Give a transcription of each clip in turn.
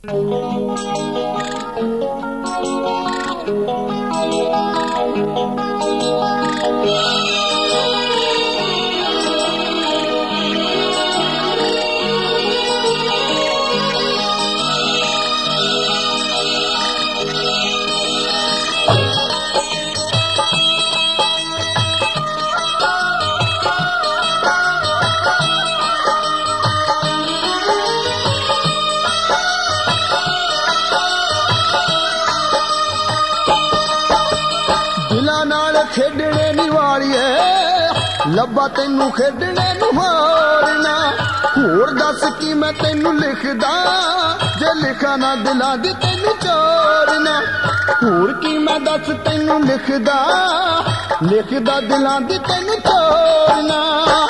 खेडने नी वालिए लब्बा तेनू खेडने नू हारना होर दस की मैं तेनू लिखदा जे लिखा ना दिलां दी तेनू चोरना होर की मैं दस तेनू लिखदा दिलां दी तेनू चोरना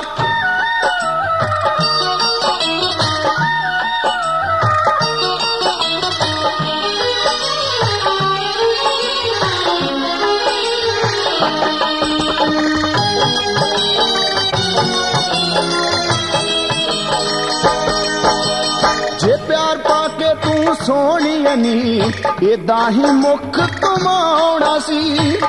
सोनी नी एदा ही मुख कमाउणा सी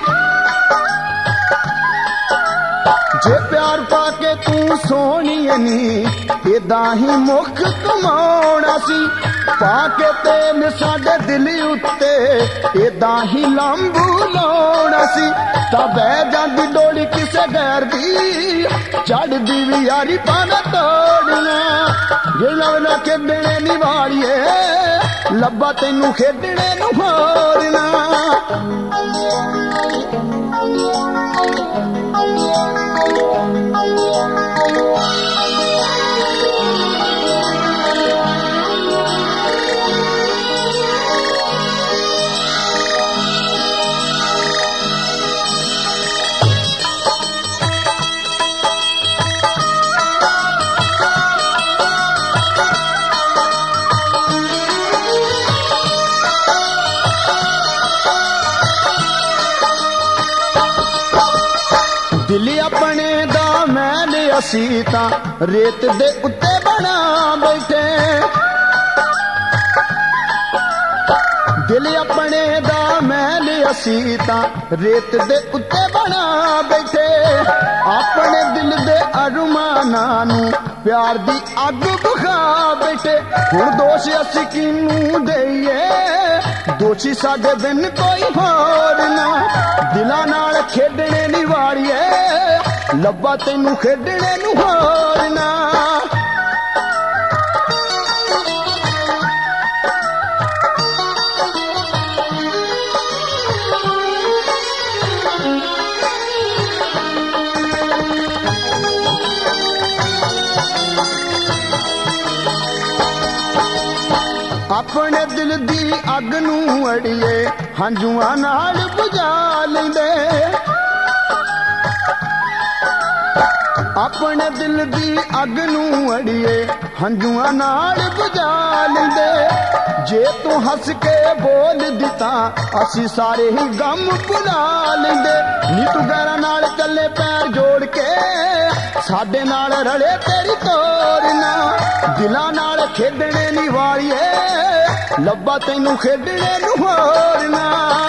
जे प्यार पाके तू सोनी नी एदा ही मुख कमाउणा सी पाके तेन साडे दिल उत्ते एदा ही लंबू लाउणा सी तां बह जांदी डोली किसे गैर दी चढ़दी भी यारी पाना तोड़ना गिलवना खेडने नी वालिए लब्बा तेनू खेडने नू हारना दिल अपने दा मैल असी तां रेत दे उत्ते बना बैठे दिल अपने दा मैल असी तां रेत दे उत्ते बना बैठे अपने दिल दे अरमानां नू प्यार दी अग बुखा बैठे हुण दोष असी किनू देईए दोषी साडे बिन कोई होर ना दिलां नाल खेडने नी वालिए लब्बा तेनू खेडने नू हारना अपने दिल दी अग नू अड़िए हंजुआं नाल बुझा लैंदे अपने दिल दी अग नू अड़िए हंजुआं नाल बुझा लैंदे जे तू हस के बोल दिता असी सारे ही गम भुला लैंदे नी तू गैरां नाल चले पैर जोड़ के साडे नाल रले तेरी तोरना दिलां नाल खेडने नी वालिए लब्बा तेनू खेडने नू हारना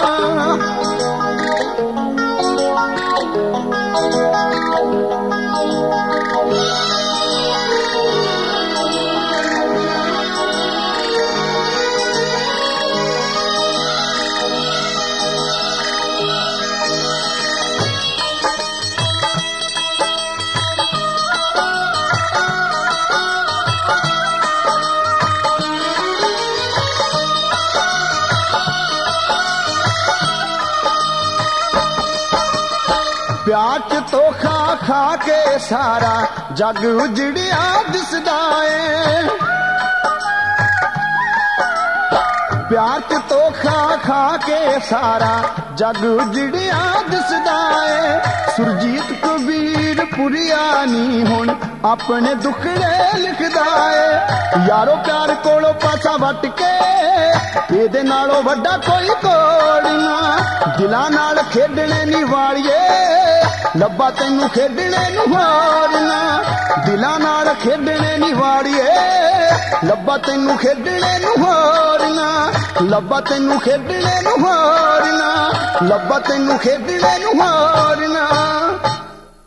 प्यार च तो खा खा के सारा जग उजड़िया दिसदा है प्यार च तो खा ਵਿਖਾ ਕੇ ਸਾਰਾ ਜਗ ਉਜੜਿਆ ਦਿਸਦਾ ਏ। ਸੁਰਜੀਤ ਕਬੀਰ ਪੁਰੀਆ ਨੀ ਹੁਣ ਆਪਣੇ ਦੁੱਖੜੇ ਲਿਖਦਾ ਏ। ਯਾਰੋ ਪਿਆਰ ਕੋਲੋਂ ਪਾਸਾ ਵੱਟ ਕੇ ਇਹਦੇ ਨਾਲੋਂ ਵੱਡਾ ਕੋਈ ਕੋੜ ਨਾ। ਦਿਲਾਂ ਨਾਲ ਖੇਡਣੇ ਨੀ ਵਾਲੀਏ ਲੱਭਾ ਤੈਨੂੰ ਖੇਡਣੇ ਨੂੰ ਹੋਰ ਨਾ। ਦਿਲਾਂ ਨਾਲ ਖੇਡਣੇ ਨੀ ਵਾਲੀਏ ਲੱਭਾ ਤੈਨੂੰ ਖੇਡਣੇ ਨੂੰ ਹੋਰ ਨਾ। ਲੱਭਾ ਤੈਨੂੰ ਖੇਡਣੇ ਨੂੰ ਹੋਰ ਨਾ। ਲੱਭਾ ਤੈਨੂੰ ਖੇਡਣੇ ਨੂੰ ਹੋਰ ਨਾ।